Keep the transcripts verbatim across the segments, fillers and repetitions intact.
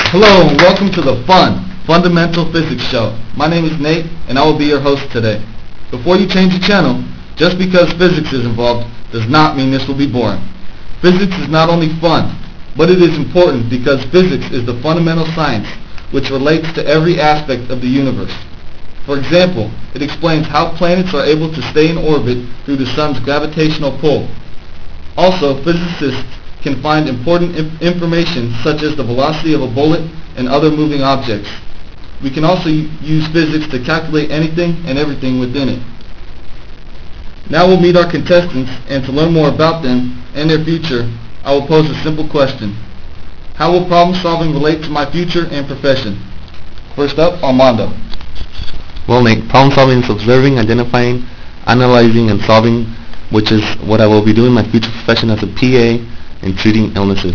Hello and welcome to the fun, Fundamental Physics Show. My name is Nate and I will be your host today. Before you change the channel, just because physics is involved does not mean this will be boring. Physics is not only fun, but it is important because physics is the fundamental science which relates to every aspect of the universe. For example, it explains how planets are able to stay in orbit through the sun's gravitational pull. Also, physicists can find important inf- information such as the velocity of a bullet and other moving objects. We can also use physics to calculate anything and everything within it. Now we'll meet our contestants, and to learn more about them and their future, I will pose a simple question. How will problem solving relate to my future and profession? First up, Armando. Well, Nate, problem solving is observing, identifying, analyzing, and solving, which is what I will be doing in my future profession as a P A in treating illnesses.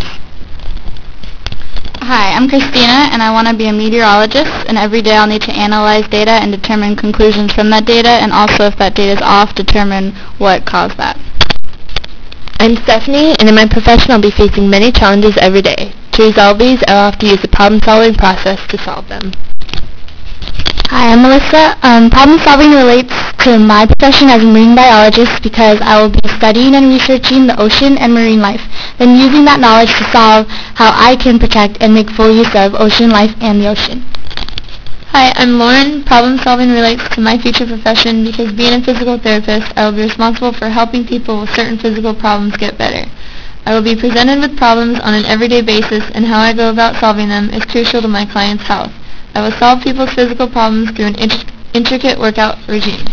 Hi, I'm Christina, and I want to be a meteorologist, and every day I'll need to analyze data and determine conclusions from that data, and also if that data is off, determine what caused that. I'm Stephanie, and in my profession I'll be facing many challenges every day. To resolve these, I'll have to use the problem-solving process to solve them. Hi, I'm Melissa. Um, problem solving relates to my profession as a marine biologist because I will be studying and researching the ocean and marine life, then using that knowledge to solve how I can protect and make full use of ocean life and the ocean. Hi, I'm Lauren. Problem solving relates to my future profession because being a physical therapist, I will be responsible for helping people with certain physical problems get better. I will be presented with problems on an everyday basis, and how I go about solving them is crucial to my client's health. I will solve people's physical problems through an int- intricate workout regime.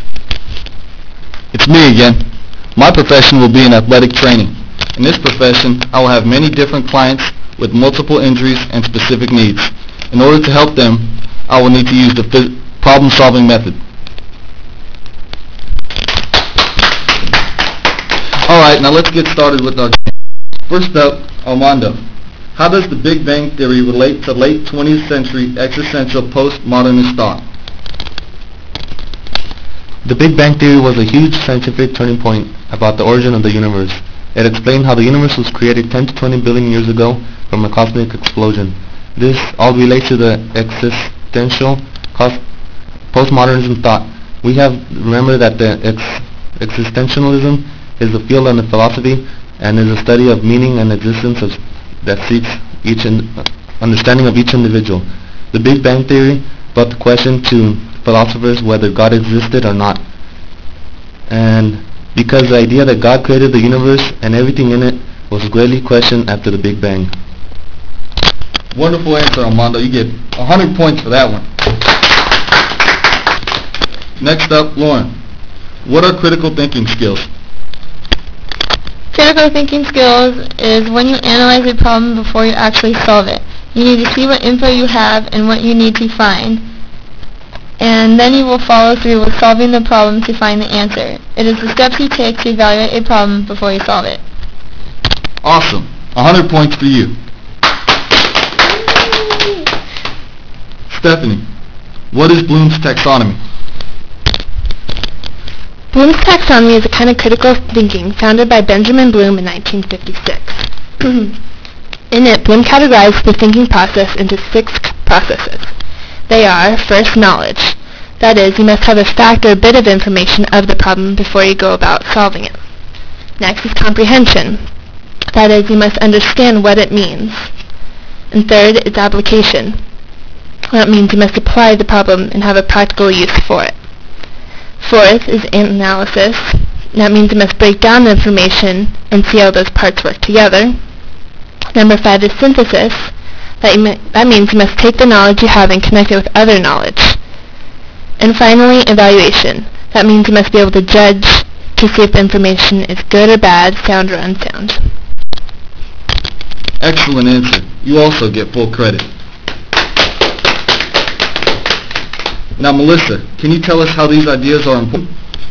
It's me again. My profession will be in athletic training. In this profession, I will have many different clients with multiple injuries and specific needs. In order to help them, I will need to use the phys- problem-solving method. Alright, now let's get started with our game. First up, Armando. How does the Big Bang Theory relate to late twentieth century existential postmodernist thought? The Big Bang Theory was a huge scientific turning point about the origin of the universe. It explained how the universe was created ten to twenty billion years ago from a cosmic explosion. This all relates to the existential cos- postmodernism thought. We have remember that the ex- existentialism is a field of philosophy and is a study of meaning and existence of, that seeks each in, understanding of each individual. The Big Bang Theory brought the question to philosophers whether God existed or not. And because the idea that God created the universe and everything in it was greatly questioned after the Big Bang. Wonderful answer, Armando. You get one hundred points for that one. Next up, Lauren. What are critical thinking skills? Critical thinking skills is when you analyze a problem before you actually solve it. You need to see what info you have and what you need to find, and then you will follow through with solving the problem to find the answer. It is the steps you take to evaluate a problem before you solve it. Awesome. one hundred points for you. Stephanie, what is Bloom's taxonomy? Bloom's taxonomy is a kind of critical thinking founded by Benjamin Bloom in nineteen fifty-six. In it, Bloom categorized the thinking process into six c- processes. They are, first, knowledge. That is, you must have a fact or a bit of information of the problem before you go about solving it. Next is comprehension. That is, you must understand what it means. And third is application. That means you must apply the problem and have a practical use for it. Fourth is analysis. That means you must break down the information and see how those parts work together. Number five is synthesis. That, you, that means you must take the knowledge you have and connect it with other knowledge. And finally, evaluation. That means you must be able to judge to see if the information is good or bad, sound or unsound. Excellent answer. You also get full credit. Now, Melissa, can you tell us how these ideas are important?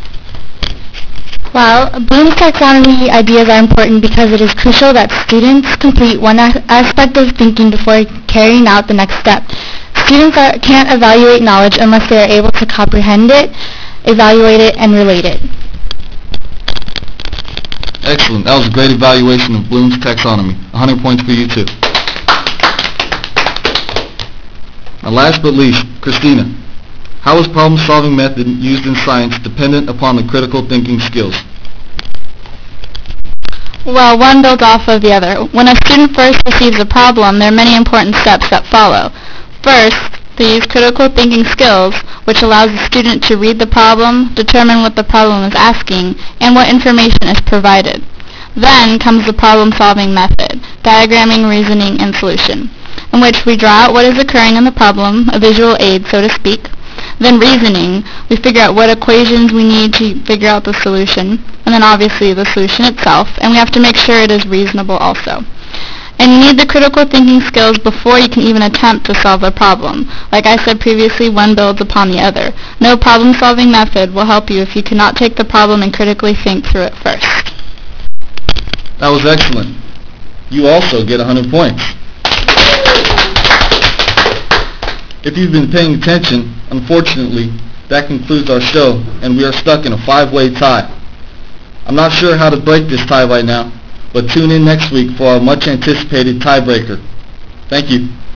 Well, Bloom's taxonomy ideas are important because it is crucial that students complete one a- aspect of thinking before carrying out the next step. Students are, can't evaluate knowledge unless they are able to comprehend it, evaluate it, and relate it. Excellent. That was a great evaluation of Bloom's taxonomy. one hundred points for you too. And last but least, Christina, how is problem-solving method used in science dependent upon the critical thinking skills? Well, one builds off of the other. When a student first receives a problem, there are many important steps that follow. First, they use critical thinking skills, which allows the student to read the problem, determine what the problem is asking, and what information is provided. Then comes the problem-solving method, diagramming, reasoning, and solution, in which we draw out what is occurring in the problem, a visual aid, so to speak. Then reasoning, we figure out what equations we need to figure out the solution, and then obviously the solution itself, and we have to make sure it is reasonable also. And you need the critical thinking skills before you can even attempt to solve a problem. Like I said previously, one builds upon the other. No problem-solving method will help you if you cannot take the problem and critically think through it first. That was excellent. You also get one hundred points. If you've been paying attention, unfortunately, that concludes our show, and we are stuck in a five-way tie. I'm not sure how to break this tie right now, but tune in next week for our much-anticipated tiebreaker. Thank you.